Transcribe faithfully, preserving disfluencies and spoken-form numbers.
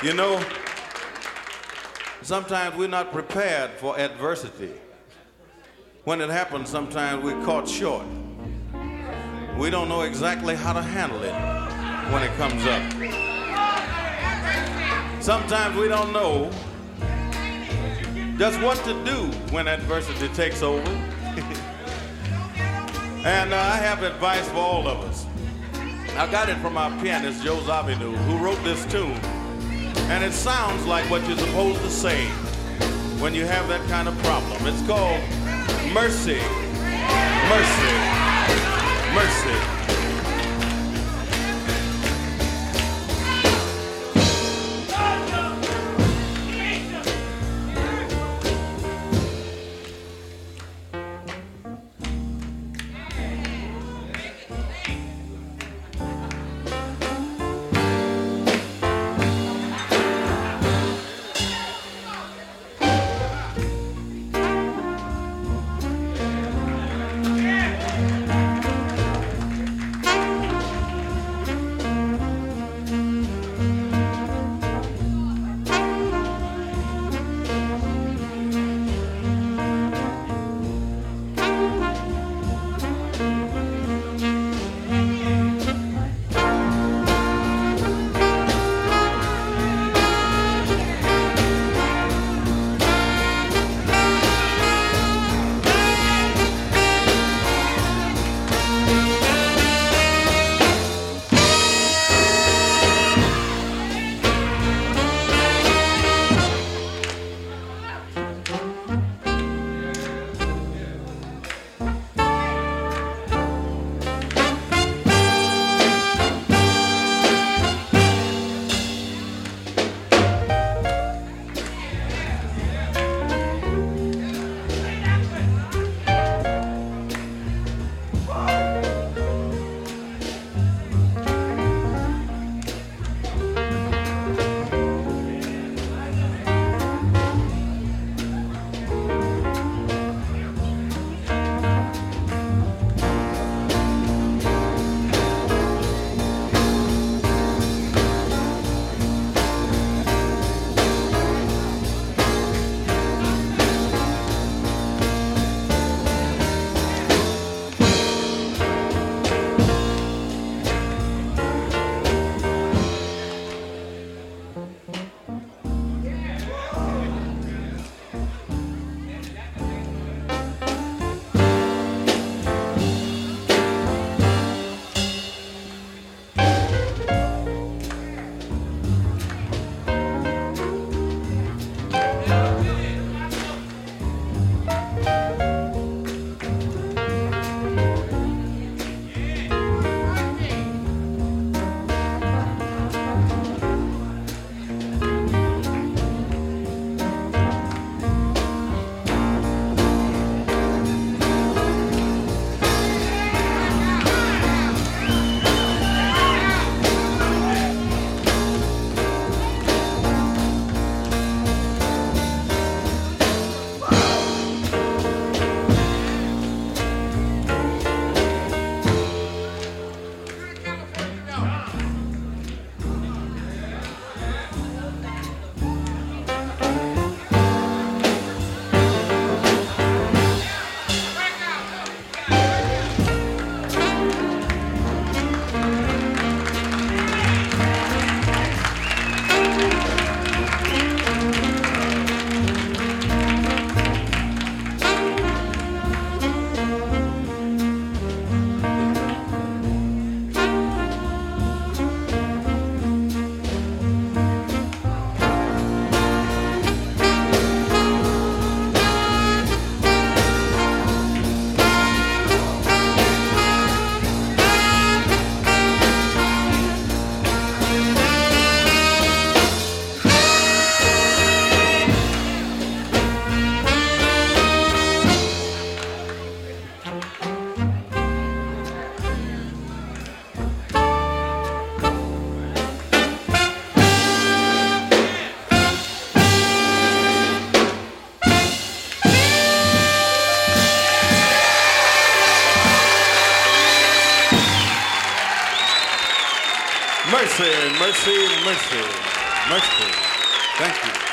You know, sometimes we're not prepared for adversity. When it happens, sometimes we're caught short. We don't know exactly how to handle it when it comes up. Sometimes we don't know just what to do when adversity takes over. And uh, I have advice for all of us. I got it from our pianist, Joe Zawinul, who wrote this tune. And it sounds like what you're supposed to say when you have that kind of problem. It's called mercy, mercy, mercy. Mercy, mercy, mercy. Merciful. Thank you.